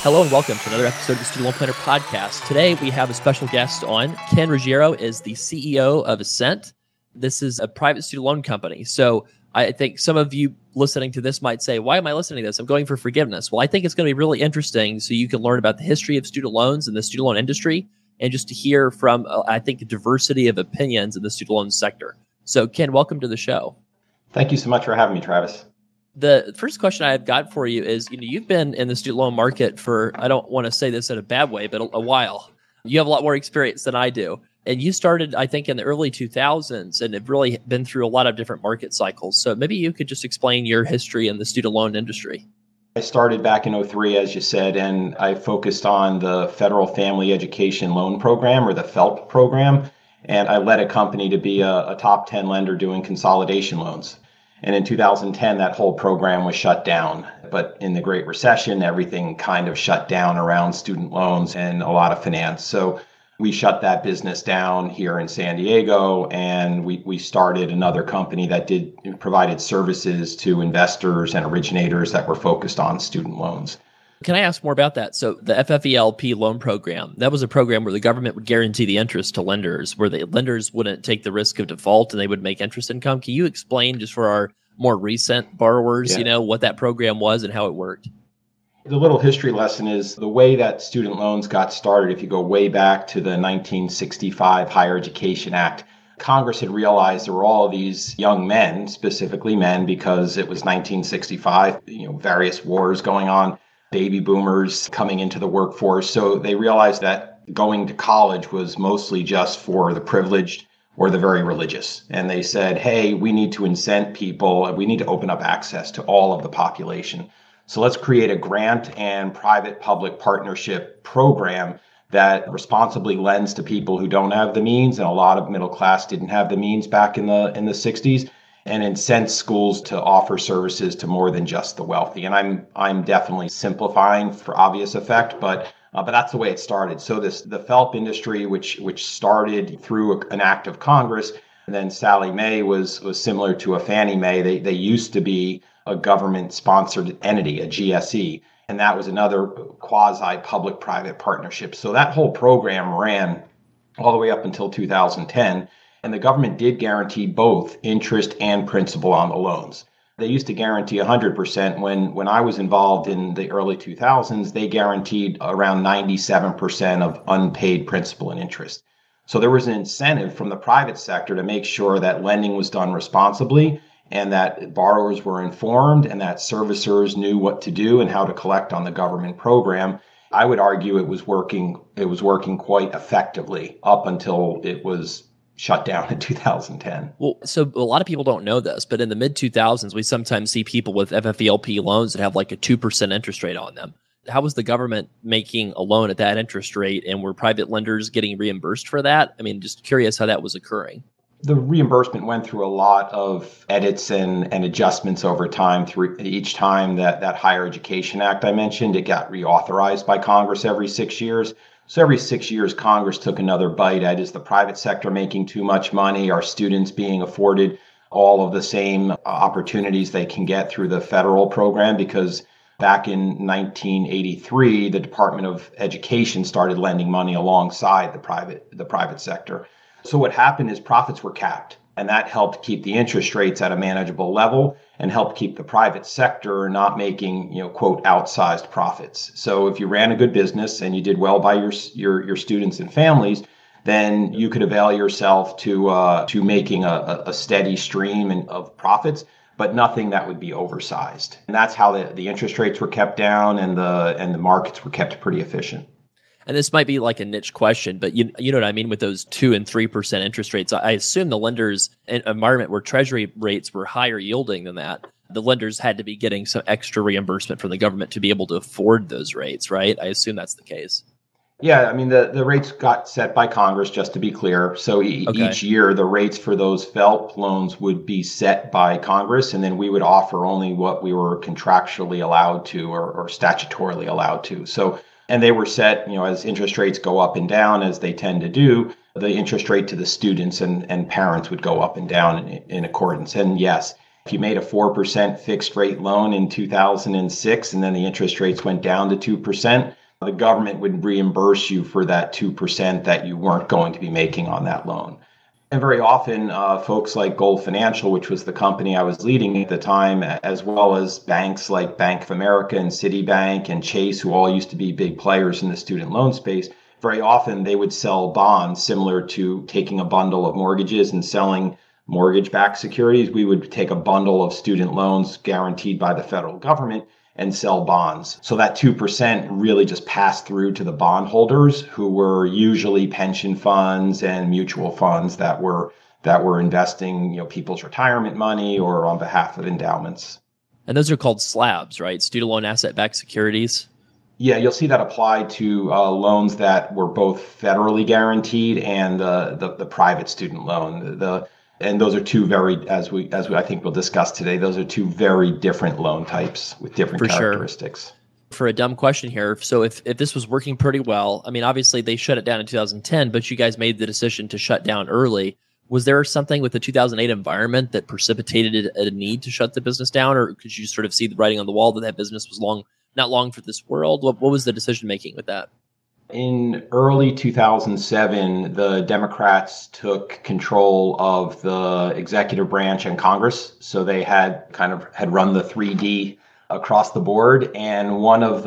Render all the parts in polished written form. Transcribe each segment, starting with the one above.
Hello and welcome to another episode of the Student Loan Planner Podcast. Today we have a special guest on. Ken Ruggiero is the CEO of Ascent. This is a private student loan company. So I think some of you listening to this might say, why am I listening to this? I'm going for forgiveness. Well, I think it's going to be really interesting so you can learn about the history of student loans and the student loan industry and just to hear from, I think, a diversity of opinions in the student loan sector. So Ken, welcome to the show. Thank you so much for having me, Travis. The first question I've got for you is, you've been in the student loan market for, I don't want to say this in a bad way, but a while. You have a lot more experience than I do. And you started, I think, in the early 2000s and have really been through a lot of different market cycles. So maybe you could just explain your history in the student loan industry. I started back in 2003, as you said, and I focused on the Federal Family Education Loan Program, or the FELP program. And I led a company to be a top 10 lender doing consolidation loans. And in 2010, that whole program was shut down. But in the Great Recession, everything kind of shut down around student loans and a lot of finance. So we shut that business down here in San Diego, and we started another company that provided services to investors and originators that were focused on student loans. Can I ask more about that? So the FFELP loan program, that was a program where the government would guarantee the interest to lenders, where the lenders wouldn't take the risk of default and they would make interest income. Can you explain just for our more recent borrowers, what that program was and how it worked? The little history lesson is the way that student loans got started. If you go way back to the 1965 Higher Education Act, Congress had realized there were all of these young men, specifically men, because it was 1965, various wars going on, baby boomers coming into the workforce. So they realized that going to college was mostly just for the privileged or the very religious. And they said, hey, we need to incent people, we need to open up access to all of the population. So let's create a grant and private-public partnership program that responsibly lends to people who don't have the means, and a lot of middle class didn't have the means back in the 60s, and incent schools to offer services to more than just the wealthy. And I'm definitely simplifying for obvious effect, but that's the way it started. So the FELP industry, which started through an act of Congress, and then Sallie Mae was similar to a Fannie Mae. They used to be a government-sponsored entity, a GSE, and that was another quasi-public-private partnership. So that whole program ran all the way up until 2010, and the government did guarantee both interest and principal on the loans. They used to guarantee 100%. When I was involved in the early 2000s, they guaranteed around 97% of unpaid principal and interest. So there was an incentive from the private sector to make sure that lending was done responsibly and that borrowers were informed and that servicers knew what to do and how to collect on the government program. I would argue it was working quite effectively up until it was shut down in 2010. Well, so a lot of people don't know this, but in the mid-2000s, we sometimes see people with FFELP loans that have like a 2% interest rate on them. How was the government making a loan at that interest rate, and were private lenders getting reimbursed for that? I mean, just curious how that was occurring. The reimbursement went through a lot of edits and adjustments over time. Through each time that Higher Education Act I mentioned, it got reauthorized by Congress every 6 years. So every 6 years, Congress took another bite at, is the private sector making too much money? Are students being afforded all of the same opportunities they can get through the federal program? Because back in 1983, the Department of Education started lending money alongside the private sector. So what happened is profits were capped, and that helped keep the interest rates at a manageable level and helped keep the private sector not making, quote, outsized profits. So if you ran a good business and you did well by your students and families, then you could avail yourself to making a steady stream of profits, but nothing that would be oversized. And that's how the interest rates were kept down and the markets were kept pretty efficient. And this might be like a niche question, but you know what I mean with those 2 and 3% interest rates. I assume the lenders in an environment where treasury rates were higher yielding than that, the lenders had to be getting some extra reimbursement from the government to be able to afford those rates, right? I assume that's the case. Yeah, I mean, the rates got set by Congress, just to be clear. So each year, the rates for those FELP loans would be set by Congress, and then we would offer only what we were contractually allowed to or statutorily allowed to. So, and they were set, as interest rates go up and down, as they tend to do, the interest rate to the students and parents would go up and down in accordance. And yes, If you made a 4% fixed rate loan in 2006 and then the interest rates went down to 2%, the government would reimburse you for that 2% that you weren't going to be making on that loan. And very often, folks like Gold Financial, which was the company I was leading at the time, as well as banks like Bank of America and Citibank and Chase, who all used to be big players in the student loan space, very often they would sell bonds similar to taking a bundle of mortgages and selling mortgage-backed securities. We would take a bundle of student loans guaranteed by the federal government and sell bonds. So that 2% really just passed through to the bondholders, who were usually pension funds and mutual funds that were investing, people's retirement money or on behalf of endowments. And those are called slabs, right? Student loan asset-backed securities. Yeah, you'll see that applied to loans that were both federally guaranteed and the private student loan. And those are two very, as I think we'll discuss today, those are two very different loan types with different characteristics. Sure. For a dumb question here, so if this was working pretty well, I mean, obviously they shut it down in 2010, but you guys made the decision to shut down early. Was there something with the 2008 environment that precipitated a need to shut the business down, or could you sort of see the writing on the wall that business was not long for this world? What was the decision making with that? In early 2007, the Democrats took control of the executive branch and Congress. So they had run the 3D across the board. And one of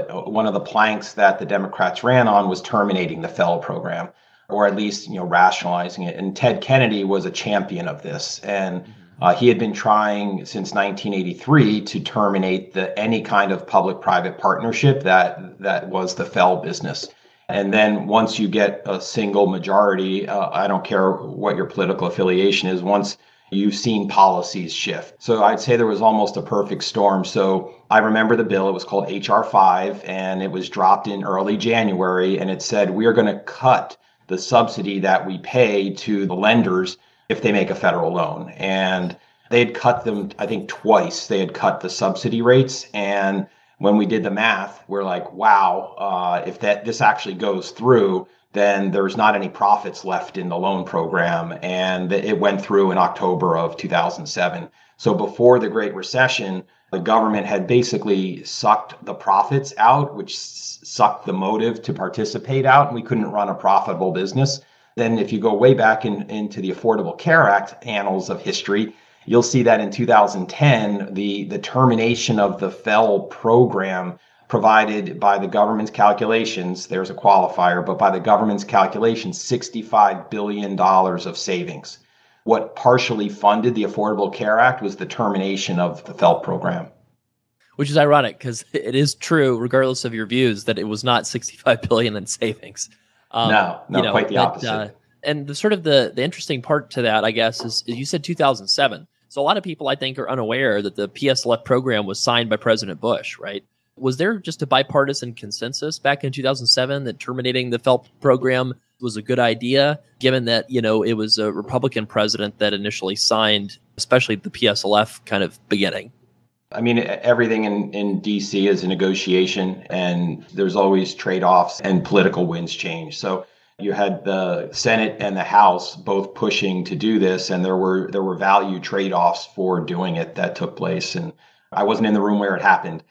the planks that the Democrats ran on was terminating the FEL program, or at least, rationalizing it. And Ted Kennedy was a champion of this. And he had been trying since 1983 to terminate any kind of public-private partnership that was the FEL business. And then once you get a single majority, I don't care what your political affiliation is, once you've seen policies shift. So I'd say there was almost a perfect storm. So I remember the bill, it was called H.R. 5, and it was dropped in early January, and it said, we are going to cut the subsidy that we pay to the lenders if they make a federal loan. And they had cut them, I think, twice. They had cut the subsidy rates. And when we did the math, we're like, wow, if this actually goes through, then there's not any profits left in the loan program. And it went through in October of 2007. So before the Great Recession, the government had basically sucked the profits out, which sucked the motive to participate out, and we couldn't run a profitable business. Then if you go way back into the Affordable Care Act annals of history, you'll see that in 2010, the termination of the FEL program provided by the government's calculations, there's a qualifier, but by the government's calculations, $65 billion of savings. What partially funded the Affordable Care Act was the termination of the FEL program. Which is ironic because it is true, regardless of your views, that it was not $65 billion in savings. No, quite the opposite. And the interesting part to that, I guess, is you said 2007. So a lot of people, I think, are unaware that the PSLF program was signed by President Bush, right? Was there just a bipartisan consensus back in 2007 that terminating the FEL program was a good idea, given that, it was a Republican president that initially signed, especially the PSLF kind of beginning? I mean, everything in D.C. is a negotiation, and there's always trade-offs and political winds change. So you had the Senate and the House both pushing to do this, and there were value trade-offs for doing it that took place. And I wasn't in the room where it happened,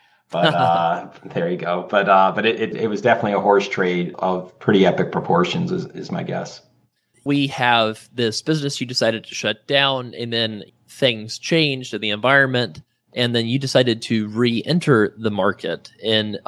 but there you go. But it was definitely a horse trade of pretty epic proportions, is my guess. We have this business you decided to shut down, and then things changed in the environment. And then you decided to re-enter the market in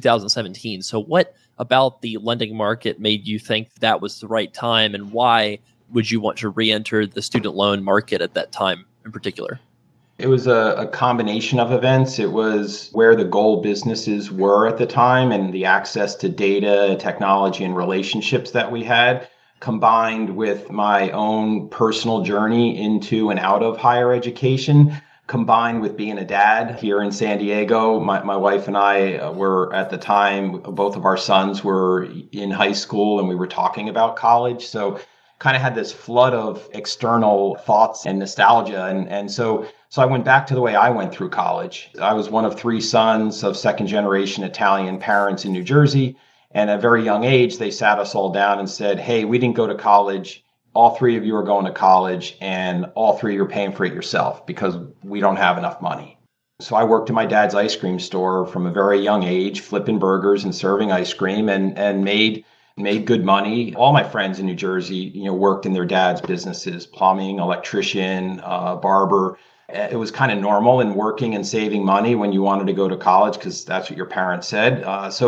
2017. So what about the lending market made you think that was the right time? And why would you want to re-enter the student loan market at that time in particular? It was a combination of events. It was where the goal businesses were at the time and the access to data, technology, and relationships that we had, combined with my own personal journey into and out of higher education, combined with being a dad here in San Diego. My wife and I were, at the time, both of our sons were in high school and we were talking about college. So kind of had this flood of external thoughts and nostalgia. And so I went back to the way I went through college. I was one of three sons of second generation Italian parents in New Jersey. And at a very young age, they sat us all down and said, hey, we didn't go to college. all three of you are going to college and all three of you are paying for it yourself because we don't have enough money. So I worked in my dad's ice cream store from a very young age, flipping burgers and serving ice cream, and made good money. All my friends in New Jersey, worked in their dad's businesses, plumbing, electrician, barber. It was kind of normal in working and saving money when you wanted to go to college because that's what your parents said.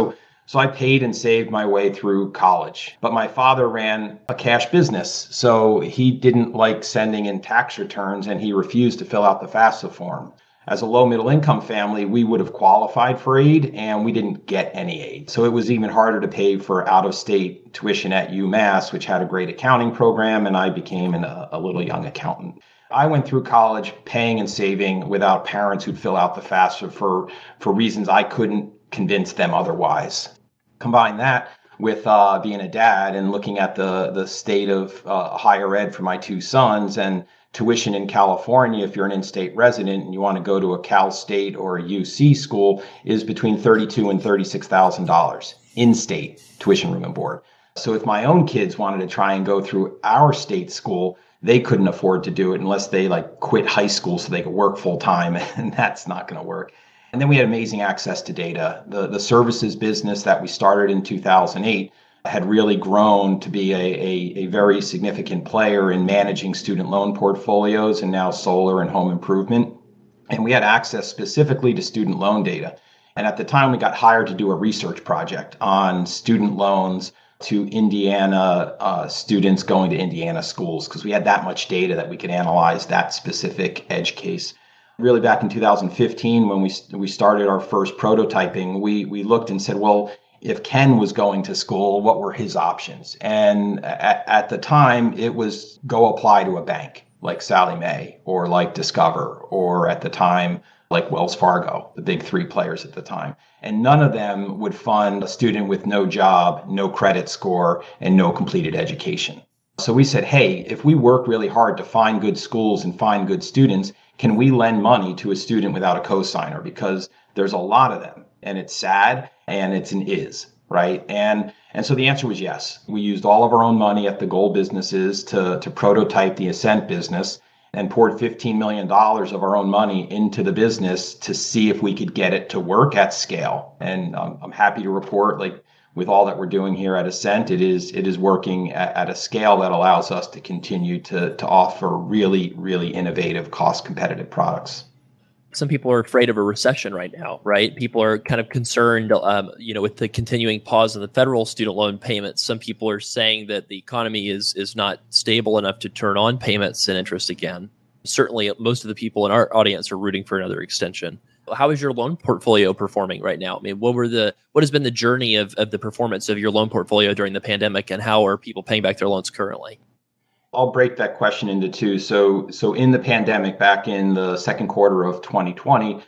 So I paid and saved my way through college. But my father ran a cash business, so he didn't like sending in tax returns and he refused to fill out the FAFSA form. As a low middle income family, we would have qualified for aid and we didn't get any aid. So it was even harder to pay for out of state tuition at UMass, which had a great accounting program, and I became a little young accountant. I went through college paying and saving without parents who'd fill out the FAFSA for reasons I couldn't convince them otherwise. Combine that with being a dad and looking at the state of higher ed for my two sons, and tuition in California, if you're an in-state resident and you want to go to a Cal State or a UC school, is between $32,000 and $36,000 in-state tuition, room, and board. So if my own kids wanted to try and go through our state school, they couldn't afford to do it unless they quit high school so they could work full time, and that's not going to work. And then we had amazing access to data. The services business that we started in 2008 had really grown to be a very significant player in managing student loan portfolios and now solar and home improvement. And we had access specifically to student loan data. And at the time, we got hired to do a research project on student loans to Indiana students going to Indiana schools, because we had that much data that we could analyze that specific edge case. Really back in 2015, when we started our first prototyping, we looked and said, well, if Ken was going to school, what were his options? And at the time, it was go apply to a bank like Sallie Mae or like Discover, or at the time, like Wells Fargo, the big three players at the time. And none of them would fund a student with no job, no credit score, and no completed education. So we said, hey, if we work really hard to find good schools and find good students, can we lend money to a student without a cosigner? Because there's a lot of them, and it's sad, and it's an is, right? And so the answer was yes. We used all of our own money at the goal businesses to prototype the Ascent business, and poured $15 million of our own money into the business to see if we could get it to work at scale. And I'm happy to report, with all that we're doing here at Ascent, it is working at a scale that allows us to continue to offer really, really innovative, cost-competitive products. Some people are afraid of a recession right now, right? People are kind of concerned, with the continuing pause in the federal student loan payments. Some people are saying that the economy is not stable enough to turn on payments and interest again. Certainly, most of the people in our audience are rooting for another extension. How is your loan portfolio performing right now? I mean, what has been the journey of the performance of your loan portfolio during the pandemic, and how are people paying back their loans currently? I'll break that question into two. So in the pandemic, back in the second quarter of 2020,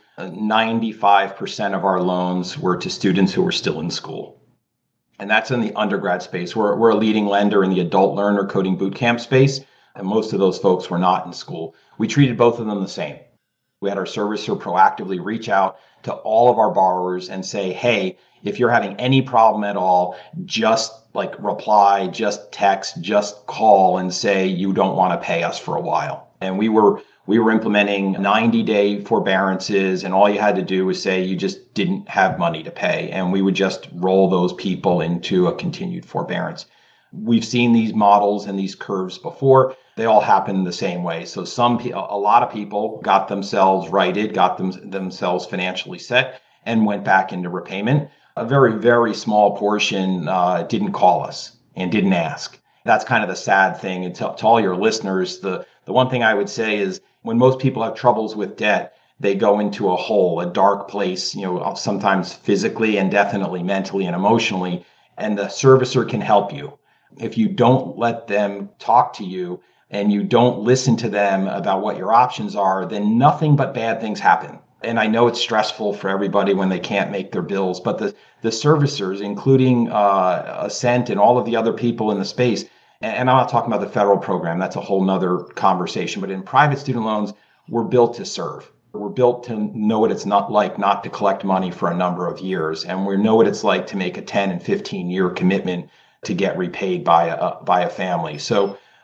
95% of our loans were to students who were still in school. And that's in the undergrad space. We're a leading lender in the adult learner coding bootcamp space, and most of those folks were not in school. We treated both of them the same. We had our servicer proactively reach out to all of our borrowers and say, hey, if you're having any problem at all, just reply, just text, just call and say you don't want to pay us for a while. And we were implementing 90-day forbearances, and all you had to do was say you just didn't have money to pay. And we would just roll those people into a continued forbearance. We've seen these models and these curves before. They all happen the same way. So a lot of people got themselves righted, got themselves financially set, and went back into repayment. A very, very small portion didn't call us and didn't ask. That's kind of the sad thing. And to all your listeners, the one thing I would say is when most people have troubles with debt, they go into a hole, a dark place, sometimes physically and definitely mentally and emotionally, and the servicer can help you. If you don't let them talk to you and you don't listen to them about what your options are, then nothing but bad things happen. And I know it's stressful for everybody when they can't make their bills, but the servicers, including Ascent and all of the other people in the space, and I'm not talking about the federal program, that's a whole nother conversation, but in private student loans, we're built to serve. We're built to know what it's not to collect money for a number of years. And we know what it's like to make a 10 and 15 year commitment to get repaid by a family. So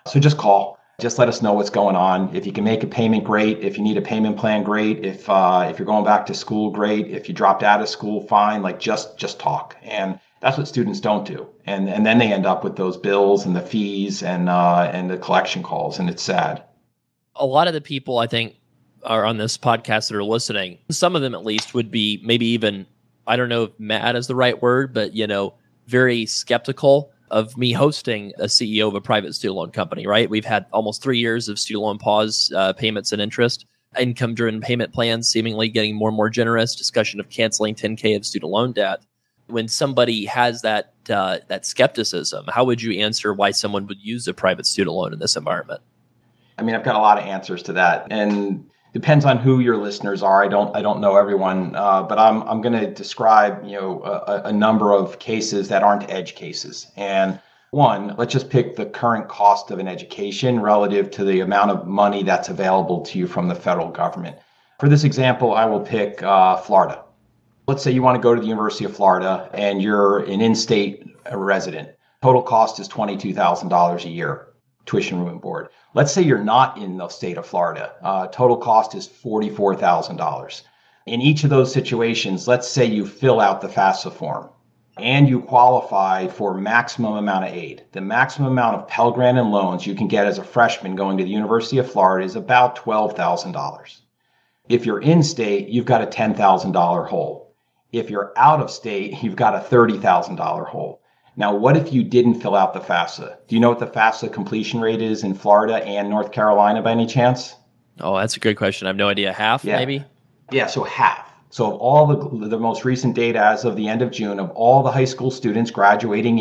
So just call. Just let us know what's going on. If you can make a payment, great. If you need a payment plan, great. If you're going back to school, great. If you dropped out of school, fine. Like just talk. And that's what students don't do. And then they end up with those bills and the fees and the collection calls, and it's sad. A lot of the people I think are on this podcast that are listening, some of them at least would be maybe even, I don't know if mad is the right word, but very skeptical of me hosting a CEO of a private student loan company, right? We've had almost 3 years of student loan pause payments and interest, income-driven payment plans seemingly getting more and more generous, discussion of canceling 10K of student loan debt. When somebody has that skepticism, how would you answer why someone would use a private student loan in this environment? I mean, I've got a lot of answers to that, and depends on who your listeners are. I don't know everyone, but I'm going to describe a number of cases that aren't edge cases. And one, let's just pick the current cost of an education relative to the amount of money that's available to you from the federal government. For this example, I will pick Florida. Let's say you want to go to the University of Florida and you're an in-state resident. Total cost is $22,000 a year, tuition, room, and board. Let's say you're not in the state of Florida. Total cost is $44,000. In each of those situations, let's say you fill out the FAFSA form and you qualify for maximum amount of aid. The maximum amount of Pell Grant and loans you can get as a freshman going to the University of Florida is about $12,000. If you're in state, you've got a $10,000 hole. If you're out of state, you've got a $30,000 hole. Now, what if you didn't fill out the FAFSA? Do you know what the FAFSA completion rate is in Florida and North Carolina by any chance? Oh, that's a good question. I have no idea. Half, maybe? Yeah, so half. So of all the most recent data as of the end of June, of all the high school students graduating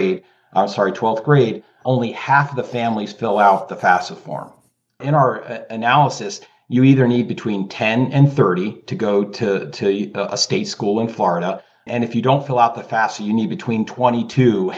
12th grade, only half of the families fill out the FAFSA form. In our analysis, you either need between 10 and 30 to go to a state school in Florida. And if you don't fill out the FAFSA, you need between 22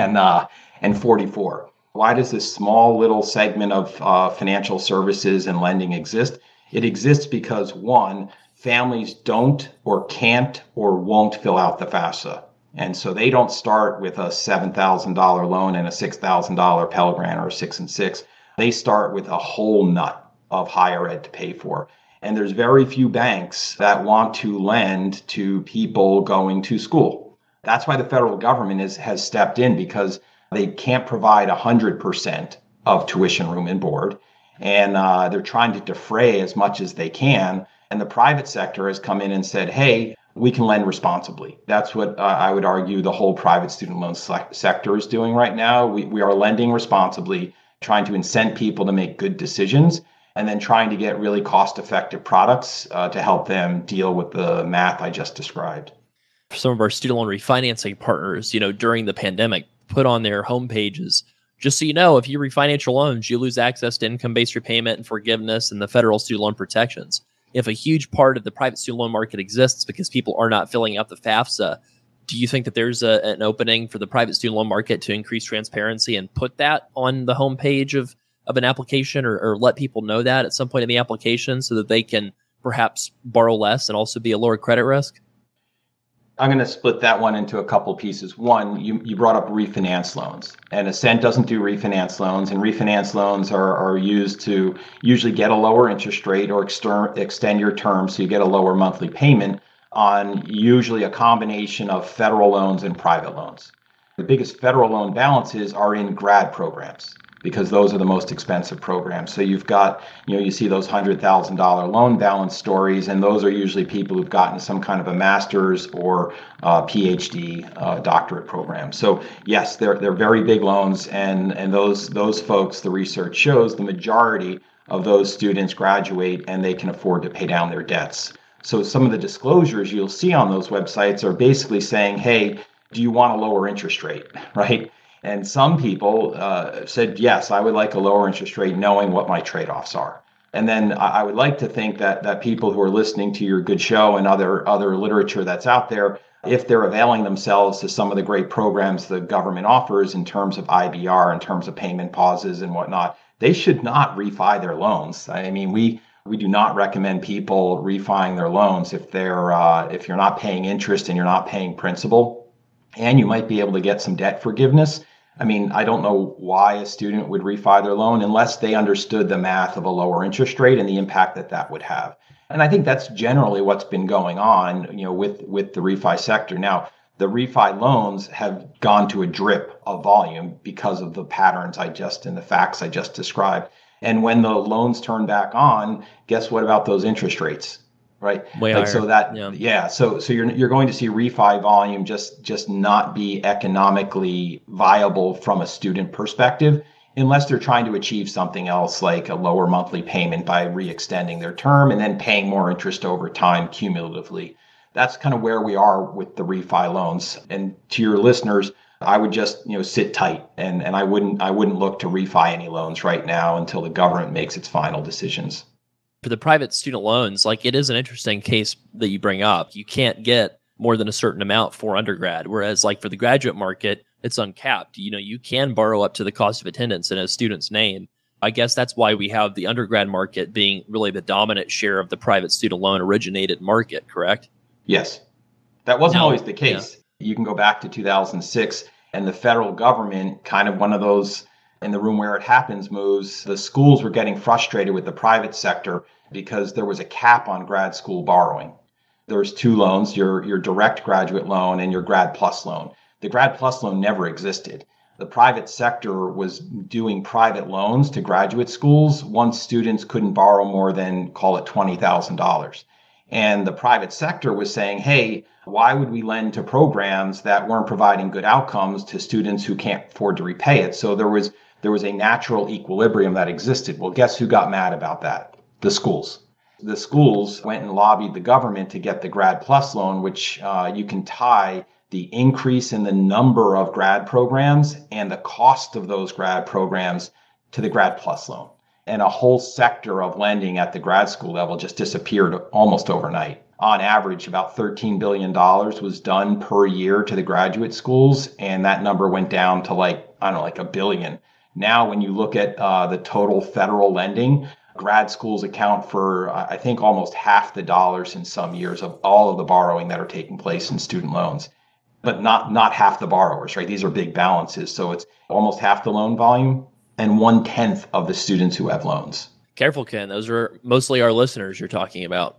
and 44. Why does this small little segment of financial services and lending exist? It exists because, one, families don't or can't or won't fill out the FAFSA. And so they don't start with a $7,000 loan and a $6,000 Pell Grant or 6 and 6. They start with a whole nut of higher ed to pay for. And there's very few banks that want to lend to people going to school. That's why the federal government has stepped in, because they can't provide 100% of tuition, room, and board. And they're trying to defray as much as they can. And the private sector has come in and said, hey, we can lend responsibly. That's what I would argue the whole private student loan sector is doing right now. We are lending responsibly, trying to incent people to make good decisions, and then trying to get really cost-effective products to help them deal with the math I just described. Some of our student loan refinancing partners, during the pandemic, put on their homepages, just so you know, if you refinance your loans, you lose access to income-based repayment and forgiveness and the federal student loan protections. If a huge part of the private student loan market exists because people are not filling out the FAFSA, do you think that there's an opening for the private student loan market to increase transparency and put that on the homepage of an application, or let people know that at some point in the application so that they can perhaps borrow less and also be a lower credit risk? I'm going to split that one into a couple pieces. One, you brought up refinance loans, and Ascent doesn't do refinance loans, and refinance loans are used to usually get a lower interest rate or extend your term so you get a lower monthly payment on usually a combination of federal loans and private loans. The biggest federal loan balances are in grad programs, because those are the most expensive programs. So you've got, you see those $100,000 loan balance stories, and those are usually people who've gotten some kind of a master's or PhD doctorate program. So yes, they're very big loans, and those folks, the research shows, the majority of those students graduate and they can afford to pay down their debts. So some of the disclosures you'll see on those websites are basically saying, hey, do you want a lower interest rate, right? And some people said, yes, I would like a lower interest rate, knowing what my trade-offs are. And then I would like to think that people who are listening to your good show and other literature that's out there, if they're availing themselves to some of the great programs the government offers in terms of IBR, in terms of payment pauses and whatnot, they should not refi their loans. I mean, we do not recommend people refining their loans if you're not paying interest and you're not paying principal, and you might be able to get some debt forgiveness. I mean, I don't know why a student would refi their loan unless they understood the math of a lower interest rate and the impact that that would have. And I think that's generally what's been going on, with the refi sector. Now, the refi loans have gone to a drip of volume because of the patterns and the facts I just described. And when the loans turn back on, guess what about those interest rates? Right. Way like higher. so that So you're going to see refi volume just not be economically viable from a student perspective unless they're trying to achieve something else like a lower monthly payment by re-extending their term and then paying more interest over time cumulatively. That's kind of where we are with the refi loans. And to your listeners, I would just sit tight and I wouldn't look to refi any loans right now until the government makes its final decisions. For the private student loans, like it is an interesting case that you bring up. You can't get more than a certain amount for undergrad, whereas like for the graduate market, it's uncapped. You can borrow up to the cost of attendance in a student's name. I guess that's why we have the undergrad market being really the dominant share of the private student loan originated market, correct? Yes. That wasn't always the case. Yeah. You can go back to 2006 and the federal government, kind of one of those in the room where it happens moves, the schools were getting frustrated with the private sector because there was a cap on grad school borrowing. There's two loans, your direct graduate loan and your grad plus loan. The grad plus loan never existed. The private sector was doing private loans to graduate schools once students couldn't borrow more than, call it $20,000. And the private sector was saying, hey, why would we lend to programs that weren't providing good outcomes to students who can't afford to repay it? So there was a natural equilibrium that existed. Well, guess who got mad about that? The schools. The schools went and lobbied the government to get the Grad Plus loan, which you can tie the increase in the number of grad programs and the cost of those grad programs to the Grad Plus loan. And a whole sector of lending at the grad school level just disappeared almost overnight. On average, about $13 billion was done per year to the graduate schools, and that number went down to like $1 billion. Now, when you look at the total federal lending, grad schools account for, I think, almost half the dollars in some years of all of the borrowing that are taking place in student loans, but not half the borrowers, right? These are big balances. So it's almost half the loan volume and 1/10 of the students who have loans. Careful, Ken. Those are mostly our listeners you're talking about.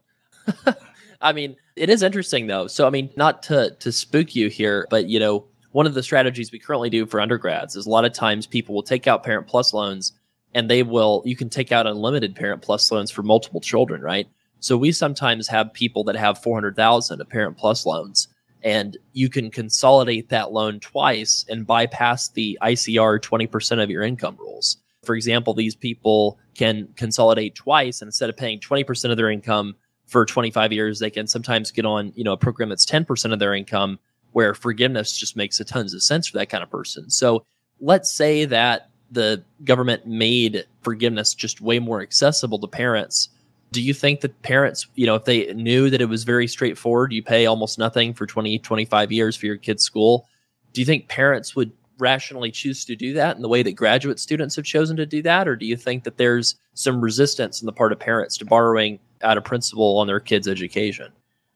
I mean, it is interesting, though. So, I mean, not to spook you here, but, one of the strategies we currently do for undergrads is a lot of times people will take out Parent Plus loans and you can take out unlimited Parent Plus loans for multiple children, right? So we sometimes have people that have $400,000 of Parent Plus loans, and you can consolidate that loan twice and bypass the ICR 20% of your income rules. For example, these people can consolidate twice, and instead of paying 20% of their income for 25 years, they can sometimes get on, a program that's 10% of their income, where forgiveness just makes a tons of sense for that kind of person. So let's say that the government made forgiveness just way more accessible to parents. Do you think that parents, if they knew that it was very straightforward, you pay almost nothing for 20, 25 years for your kid's school, do you think parents would rationally choose to do that in the way that graduate students have chosen to do that? Or do you think that there's some resistance on the part of parents to borrowing out of principle on their kids' education?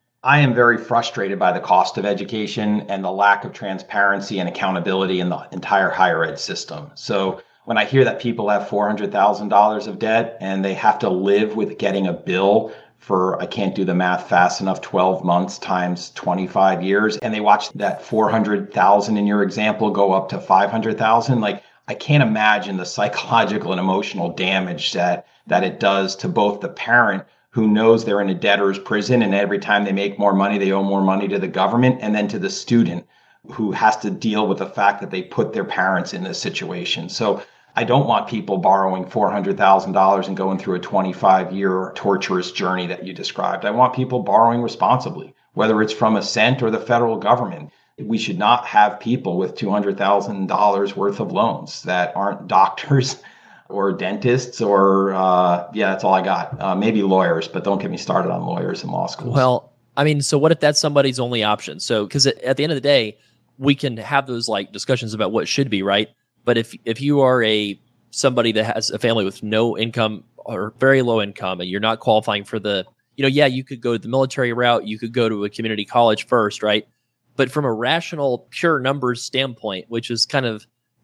I am very frustrated by the cost of education and the lack of transparency and accountability in the entire higher ed system. So when I hear that people have $400,000 of debt and they have to live with getting a bill for, I can't do the math fast enough, 12 months times 25 years, and they watch that 400,000 in your example go up to 500,000, like I can't imagine the psychological and emotional damage that it does to both the parent who knows they're in a debtor's prison and every time they make more money, they owe more money to the government, and then to the student who has to deal with the fact that they put their parents in this situation. So I don't want people borrowing $400,000 and going through a 25-year torturous journey that you described. I want people borrowing responsibly, whether it's from Ascent or the federal government. We should not have people with $200,000 worth of loans that aren't doctors or dentists or, that's all I got. Maybe lawyers, but don't get me started on lawyers in law schools. Well, I mean, so what if that's somebody's only option? So, because at the end of the day, we can have those like discussions about what should be, right? But if you are somebody that has a family with no income or very low income and you're not qualifying for you could go the military route, you could go to a community college first, right? But from a rational, pure numbers standpoint, which is kind of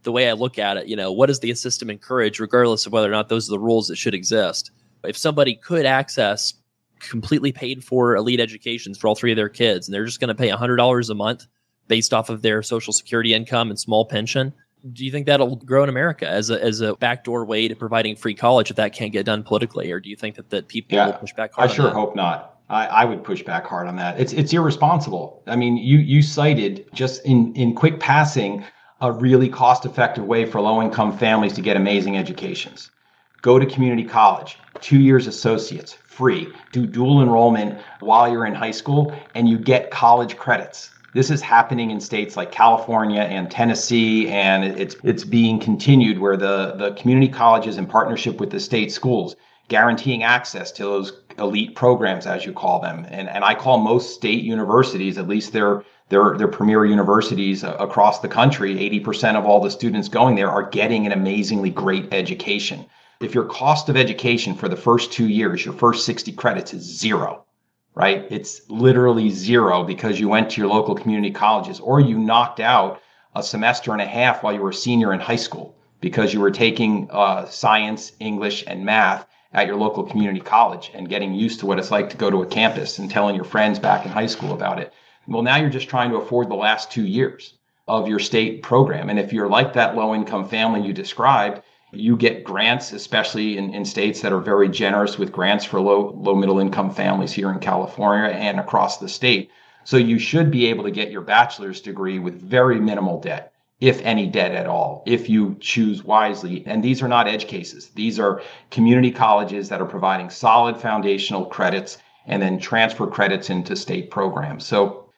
the way I look at it, what does the system encourage, regardless of whether or not those are the rules that should exist? If somebody could access completely paid for elite educations for all three of their kids, and they're just going to pay $100 a month based off of their Social Security income and small pension, do you think that'll grow in America as a backdoor way to providing free college if that can't get done politically? Or do you think that people will push back hard I sure hope not. I would push back hard on that. It's irresponsible. I mean, you cited just in quick passing a really cost-effective way for low-income families to get amazing educations. Go to community college, 2 years associates, free. Do dual enrollment while you're in high school, and you get college credits. This is happening in states like California and Tennessee, and it's being continued where the community colleges in partnership with the state schools guaranteeing access to those elite programs, as you call them. And I call most state universities, at least their premier universities across the country, 80% of all the students going there are getting an amazingly great education. If your cost of education for the first 2 years, your first 60 credits is zero, right? It's literally zero because you went to your local community colleges, or you knocked out a semester and a half while you were a senior in high school because you were taking science, English, and math at your local community college and getting used to what it's like to go to a campus and telling your friends back in high school about it. Well, now you're just trying to afford the last 2 years of your state program. And if you're like that low-income family you described, you get grants, especially in states that are very generous with grants for low middle income families here in California and across the state. So you should be able to get your bachelor's degree with very minimal debt, if any debt at all, if you choose wisely. And these are not edge cases. These are community colleges that are providing solid foundational credits and then transfer credits into state programs.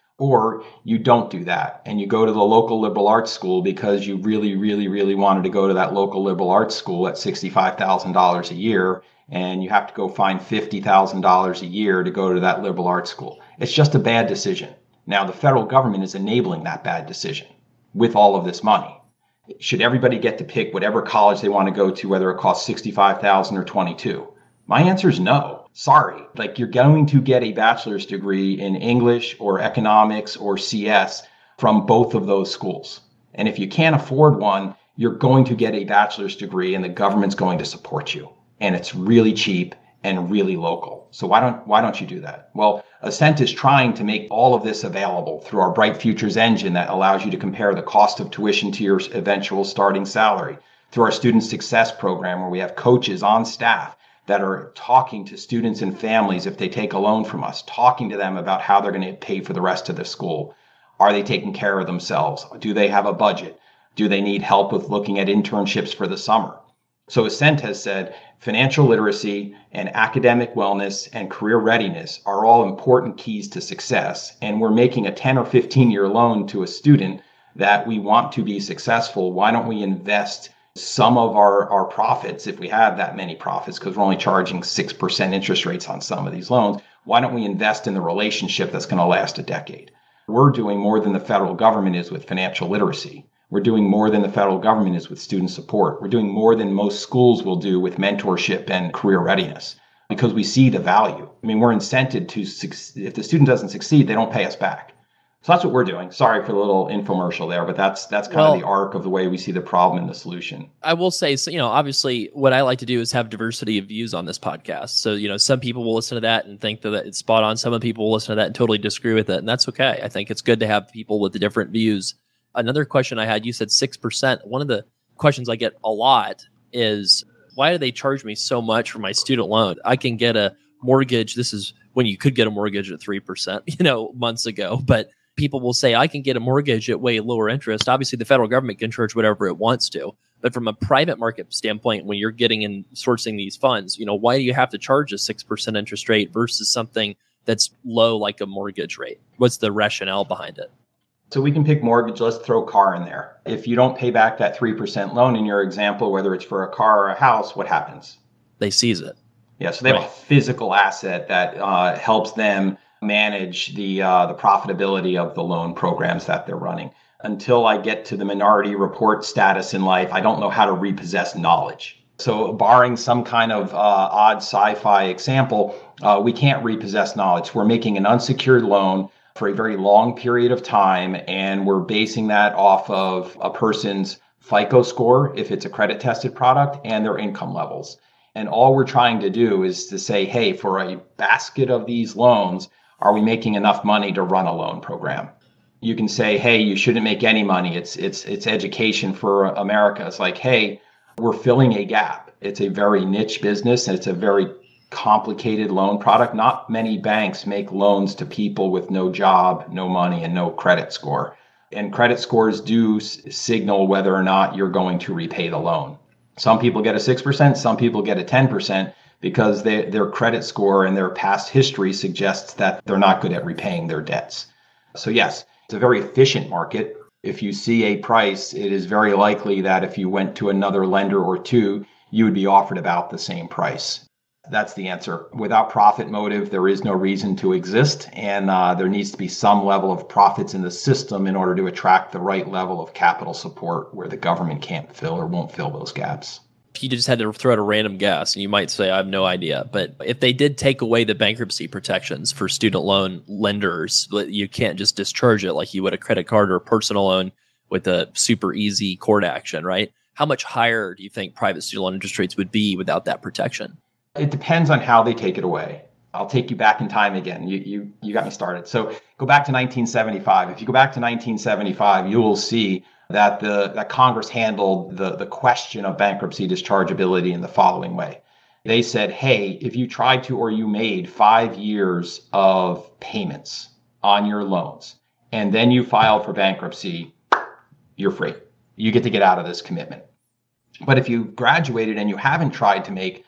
Or you don't do that and you go to the local liberal arts school because you really, really, really wanted to go to that local liberal arts school at $65,000 a year, and you have to go find $50,000 a year to go to that liberal arts school. It's just a bad decision. Now, the federal government is enabling that bad decision with all of this money. Should everybody get to pick whatever college they want to go to, whether it costs $65,000 or $22,000? My answer is no. Sorry. Like, you're going to get a bachelor's degree in English or economics or CS from both of those schools. And if you can't afford one, you're going to get a bachelor's degree and the government's going to support you. And it's really cheap and really local. So why don't you do that? Well, Ascent is trying to make all of this available through our Bright Futures engine that allows you to compare the cost of tuition to your eventual starting salary, through our Student Success program where we have coaches on staff that are talking to students and families if they take a loan from us, talking to them about how they're going to pay for the rest of their school. Are they taking care of themselves? Do they have a budget? Do they need help with looking at internships for the summer? So Ascent has said financial literacy and academic wellness and career readiness are all important keys to success. And we're making a 10 or 15-year loan to a student that we want to be successful. Why don't we invest some of our profits, if we have that many profits, because we're only charging 6% interest rates on some of these loans, why don't we invest in the relationship that's going to last a decade? We're doing more than the federal government is with financial literacy. We're doing more than the federal government is with student support. We're doing more than most schools will do with mentorship and career readiness because we see the value. I mean, we're incented to succeed. If the student doesn't succeed, they don't pay us back. So that's what we're doing. Sorry for the little infomercial there, but that's kind of the arc of the way we see the problem and the solution. I will say, so, obviously what I like to do is have diversity of views on this podcast. So, some people will listen to that and think that it's spot on. Some people will listen to that and totally disagree with it. And that's okay. I think it's good to have people with the different views. Another question I had, you said 6%. One of the questions I get a lot is, why do they charge me so much for my student loan? I can get a mortgage. This is when you could get a mortgage at 3%, months ago, but people will say, I can get a mortgage at way lower interest. Obviously, the federal government can charge whatever it wants to. But from a private market standpoint, when you're getting and sourcing these funds, why do you have to charge a 6% interest rate versus something that's low like a mortgage rate? What's the rationale behind it? So we can pick mortgage. Let's throw car in there. If you don't pay back that 3% loan in your example, whether it's for a car or a house, what happens? They seize it. Yeah, so they have a physical asset that helps them manage the profitability of the loan programs that they're running. Until I get to the Minority Report status in life, I don't know how to repossess knowledge. So barring some kind of odd sci-fi example, we can't repossess knowledge. We're making an unsecured loan for a very long period of time, and we're basing that off of a person's FICO score, if it's a credit tested product, and their income levels. And all we're trying to do is to say, hey, for a basket of these loans, are we making enough money to run a loan program? You can say, hey, you shouldn't make any money. It's education for America. It's like, hey, we're filling a gap. It's a very niche business and it's a very complicated loan product. Not many banks make loans to people with no job, no money, and no credit score. And credit scores do signal whether or not you're going to repay the loan. Some people get a 6%, some people get a 10% because their credit score and their past history suggests that they're not good at repaying their debts. So yes, it's a very efficient market. If you see a price, it is very likely that if you went to another lender or two, you would be offered about the same price. That's the answer. Without profit motive, there is no reason to exist. And there needs to be some level of profits in the system in order to attract the right level of capital support where the government can't fill or won't fill those gaps. If you just had to throw out a random guess, and you might say, I have no idea, but if they did take away the bankruptcy protections for student loan lenders, you can't just discharge it like you would a credit card or a personal loan with a super easy court action, right? How much higher do you think private student loan interest rates would be without that protection? It depends on how they take it away. I'll take you back in time again. You got me started. So go back to 1975. If you go back to 1975, you will see that that Congress handled the question of bankruptcy dischargeability in the following way. They said, hey, if you tried to or you made 5 years of payments on your loans and then you filed for bankruptcy, you're free. You get to get out of this commitment. But if you graduated and you haven't tried to make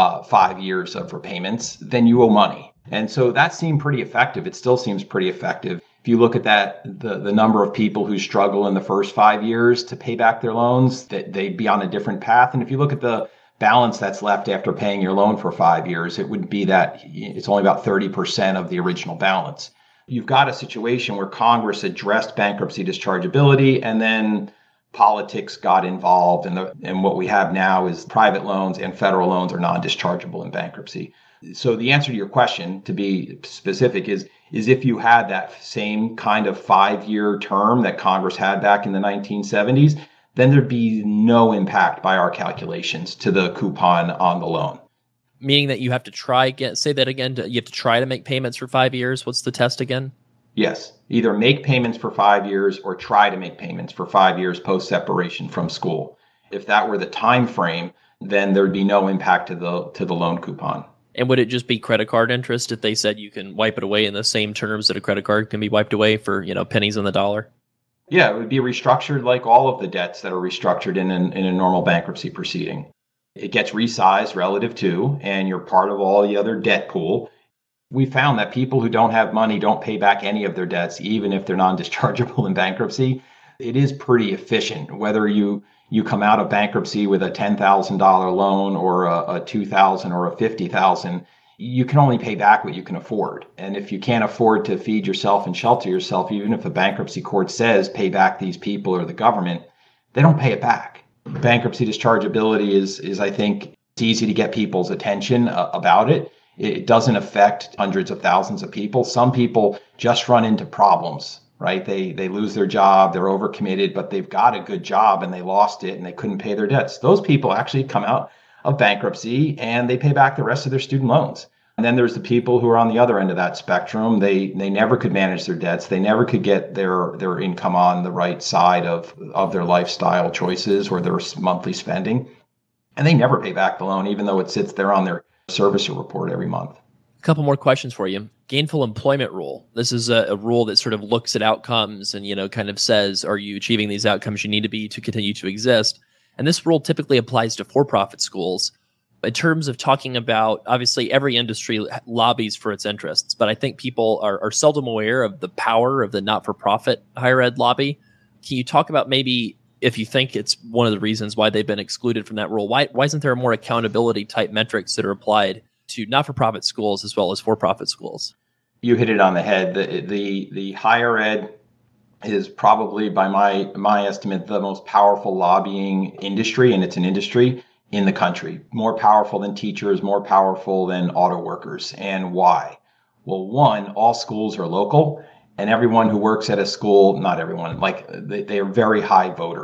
5 years of repayments, then you owe money. And so that seemed pretty effective. It still seems pretty effective. If you look at that, the number of people who struggle in the first 5 years to pay back their loans, that they'd be on a different path. And if you look at the balance that's left after paying your loan for 5 years, it would be that it's only about 30% of the original balance. You've got a situation where Congress addressed bankruptcy dischargeability and then politics got involved, and what we have now is private loans and federal loans are non-dischargeable in bankruptcy. So the answer to your question, to be specific, is if you had that same kind of 5-year term that Congress had back in the 1970s, then there'd be no impact by our calculations to the coupon on the loan. Meaning that you have to try again, say that again, you have to try to make payments for 5 years. What's the test again? Yes, either make payments for 5 years or try to make payments for 5 years post-separation from school. If that were the time frame, then there'd be no impact to the loan coupon. And would it just be credit card interest if they said you can wipe it away in the same terms that a credit card can be wiped away for, pennies on the dollar? Yeah, it would be restructured like all of the debts that are restructured in a normal bankruptcy proceeding. It gets resized relative to, and you're part of all the other debt pool. We found that people who don't have money don't pay back any of their debts, even if they're non-dischargeable in bankruptcy. It is pretty efficient, whether you come out of bankruptcy with a $10,000 loan or a $2,000 or a $50,000, you can only pay back what you can afford. And if you can't afford to feed yourself and shelter yourself, even if the bankruptcy court says pay back these people or the government, they don't pay it back. Bankruptcy dischargeability is I think, it's easy to get people's attention about it. It doesn't affect hundreds of thousands of people. Some people just run into problems, right? They lose their job, they're overcommitted, but they've got a good job and they lost it and they couldn't pay their debts. Those people actually come out of bankruptcy and they pay back the rest of their student loans. And then there's the people who are on the other end of that spectrum. They never could manage their debts. They never could get their income on the right side of their lifestyle choices or their monthly spending. And they never pay back the loan, even though it sits there on their servicer report every month. A couple more questions for you. Gainful employment rule. This is a rule that sort of looks at outcomes and, kind of says, are you achieving these outcomes you need to be to continue to exist? And this rule typically applies to for-profit schools. In terms of talking about, obviously, every industry lobbies for its interests, but I think people are seldom aware of the power of the not-for-profit higher ed lobby. Can you talk about maybe if you think it's one of the reasons why they've been excluded from that rule? Why isn't there more accountability type metrics that are applied to not-for-profit schools as well as for-profit schools? You hit it on the head. The higher ed is probably, by my estimate, the most powerful lobbying industry, and it's an industry in the country. More powerful than teachers, more powerful than auto workers. And why? Well, one, all schools are local, and everyone who works at a school, not everyone, they are very high voters.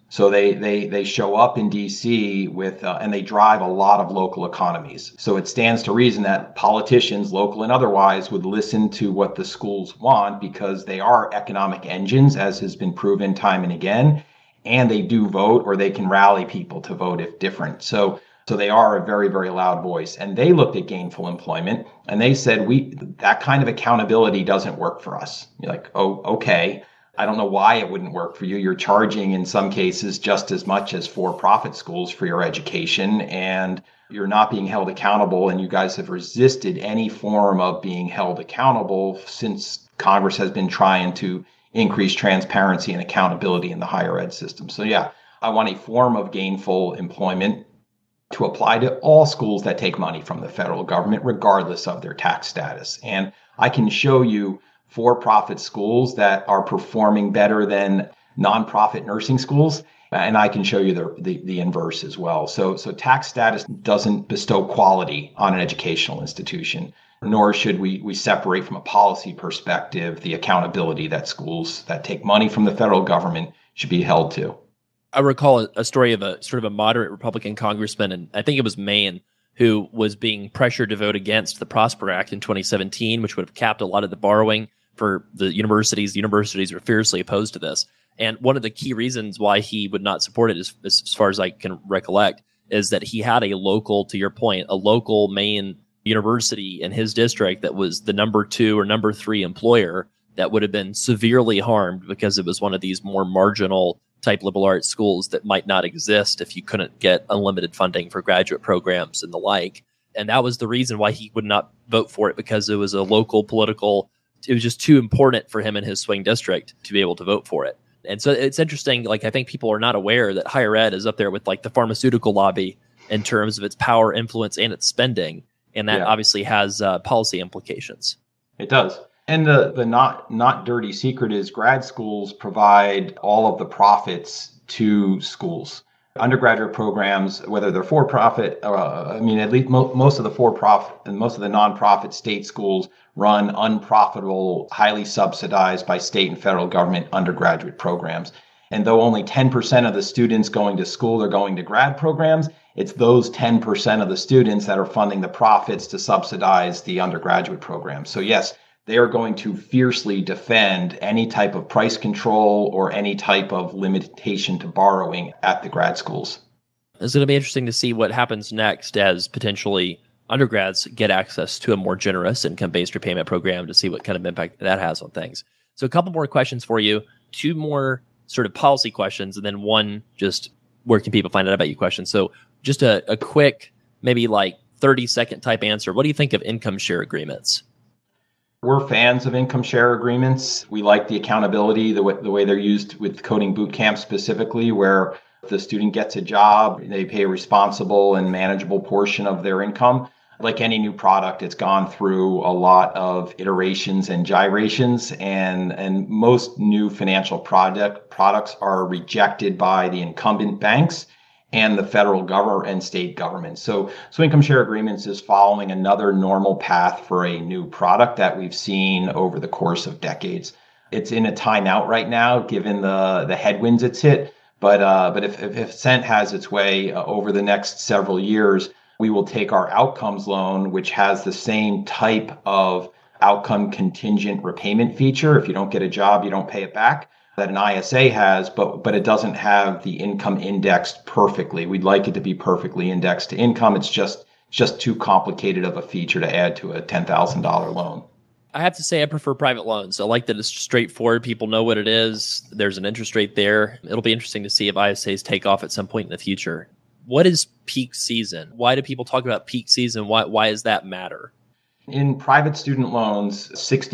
So they show up in DC with and they drive a lot of local economies. So it stands to reason that politicians, local and otherwise, would listen to what the schools want because they are economic engines, as has been proven time and again, and they do vote, or they can rally people to vote if different. So they are a very, very loud voice. And they looked at gainful employment and they said, that kind of accountability doesn't work for us. You're like, oh, okay. I don't know why it wouldn't work for you. You're charging in some cases just as much as for-profit schools for your education, and you're not being held accountable. And you guys have resisted any form of being held accountable since Congress has been trying to increase transparency and accountability in the higher ed system. So yeah, I want a form of gainful employment to apply to all schools that take money from the federal government, regardless of their tax status. And I can show you for-profit schools that are performing better than nonprofit nursing schools. And I can show you the inverse as well. So tax status doesn't bestow quality on an educational institution, nor should we separate from a policy perspective the accountability that schools that take money from the federal government should be held to. I recall a story of a sort of a moderate Republican congressman, and I think it was Maine, who was being pressured to vote against the Prosper Act in 2017, which would have capped a lot of the borrowing for the universities. The universities were fiercely opposed to this. And one of the key reasons why he would not support it, as far as I can recollect, is that he had a local, to your point, a local Maine university in his district that was the number 2 or number 3 employer that would have been severely harmed because it was one of these more marginal type liberal arts schools that might not exist if you couldn't get unlimited funding for graduate programs and the like. And that was the reason why he would not vote for it, because it was a local political, it was just too important for him in his swing district to be able to vote for it. And so it's interesting, like, I think people are not aware that higher ed is up there with like the pharmaceutical lobby in terms of its power, influence, and its spending. And that obviously has policy implications. It does. And the not dirty secret is grad schools provide all of the profits to schools. Undergraduate programs, whether they're for-profit, at least most of the for-profit and most of the nonprofit state schools run unprofitable, highly subsidized by state and federal government undergraduate programs. And though only 10% of the students going to school are going to grad programs, it's those 10% of the students that are funding the profits to subsidize the undergraduate programs. So yes, they are going to fiercely defend any type of price control or any type of limitation to borrowing at the grad schools. It's going to be interesting to see what happens next as potentially undergrads get access to a more generous income-based repayment program, to see what kind of impact that has on things. So a couple more questions for you, 2 more sort of policy questions, and then 1 just where can people find out about you question. So just a quick, maybe like 30-second type answer. What do you think of income share agreements? We're fans of income share agreements. We like the accountability, the way they're used with coding boot camp specifically, where if the student gets a job, they pay a responsible and manageable portion of their income. Like any new product, it's gone through a lot of iterations and gyrations, and most new financial products are rejected by the incumbent banks and the federal government and state government. So income share agreements is following another normal path for a new product that we've seen over the course of decades. It's in a timeout right now, given the headwinds it's hit. But if Cent has its way over the next several years, we will take our outcomes loan, which has the same type of outcome contingent repayment feature. If you don't get a job, you don't pay it back, that an ISA has, but it doesn't have the income indexed perfectly. We'd like it to be perfectly indexed to income. It's just too complicated of a feature to add to a $10,000 loan. I have to say I prefer private loans. I like that it's straightforward. People know what it is. There's an interest rate there. It'll be interesting to see if ISAs take off at some point in the future. What is peak season? Why do people talk about peak season? Why does that matter? In private student loans,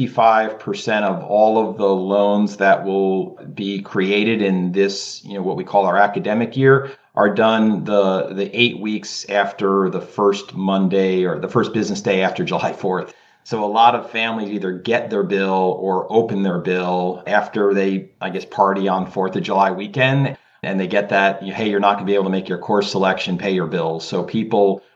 65% of all of the loans that will be created in this, what we call our academic year, are done the 8 weeks after the first Monday or the first business day after July 4th. So a lot of families either get their bill or open their bill after they, party on 4th of July weekend. And they get that, hey, you're not going to be able to make your course selection, pay your bills. So people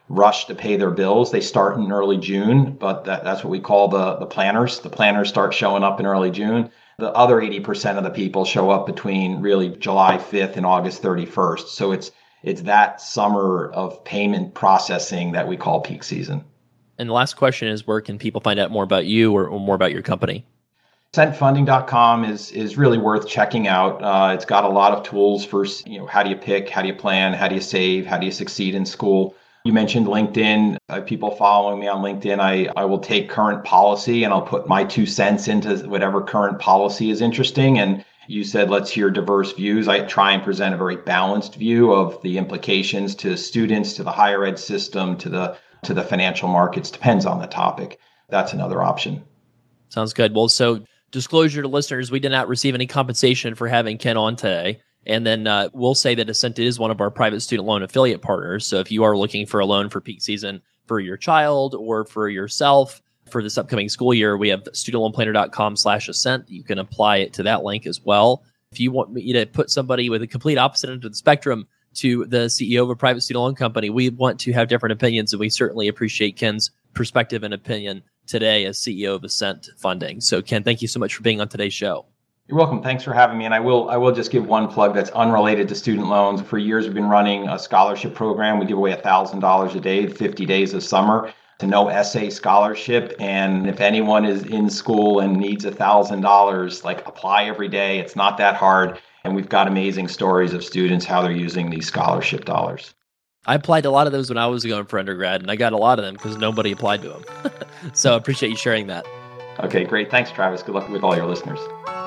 rush to pay their bills. They start in early June, but that's what we call the planners. The planners start showing up in early June. The other 80% of the people show up between really July 5th and August 31st. So it's that summer of payment processing that we call peak season. And the last question is, where can people find out more about you or more about your company? Ascentfunding.com is really worth checking out. It's got a lot of tools for, how do you pick, how do you plan, how do you save, how do you succeed in school. You mentioned LinkedIn. People following me on LinkedIn, I will take current policy and I'll put my 2 cents into whatever current policy is interesting. And you said, let's hear diverse views. I try and present a very balanced view of the implications to students, to the higher ed system, to the financial markets. Depends on the topic. That's another option. Sounds good. Well, so disclosure to listeners, we did not receive any compensation for having Ken on today. And then we'll say that Ascent is one of our private student loan affiliate partners. So if you are looking for a loan for peak season for your child or for yourself for this upcoming school year, we have studentloanplanner.com/Ascent. You can apply it to that link as well. If you want me to put somebody with a complete opposite end of the spectrum to the CEO of a private student loan company, we want to have different opinions, and we certainly appreciate Ken's perspective and opinion today as CEO of Ascent Funding. So Ken, thank you so much for being on today's show. You're welcome. Thanks for having me. And I will just give one plug that's unrelated to student loans. For years, we've been running a scholarship program. We give away $1,000 a day, 50 days of summer. It's a no essay scholarship. And if anyone is in school and needs $1,000, apply every day. It's not that hard. And we've got amazing stories of students, how they're using these scholarship dollars. I applied to a lot of those when I was going for undergrad, and I got a lot of them because nobody applied to them. So I appreciate you sharing that. Okay, great. Thanks, Travis. Good luck with all your listeners.